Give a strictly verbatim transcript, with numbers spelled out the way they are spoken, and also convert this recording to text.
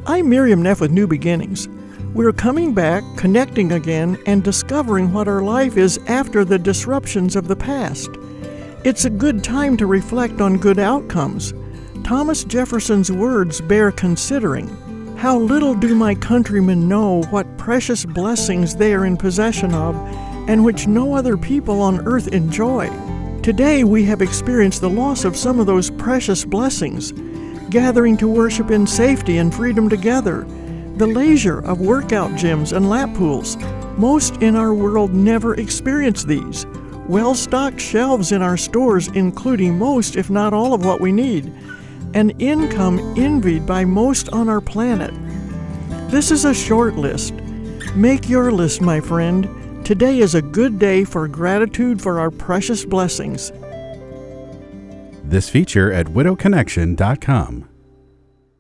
I'm Miriam Neff with New Beginnings. We're coming back, connecting again, and discovering what our life is after the disruptions of the past. It's a good time to reflect on good outcomes. Thomas Jefferson's words bear considering. How little do my countrymen know what precious blessings they are in possession of, and which no other people on earth enjoy. Today we have experienced the loss of some of those precious blessings, gathering to worship in safety and freedom together, the leisure of workout gyms and lap pools. Most in our world never experience these. Well-stocked shelves in our stores, including most, if not all, of what we need. An income envied by most on our planet. This is a short list. Make your list, my friend. Today is a good day for gratitude for our precious blessings. This feature at widow connection dot com.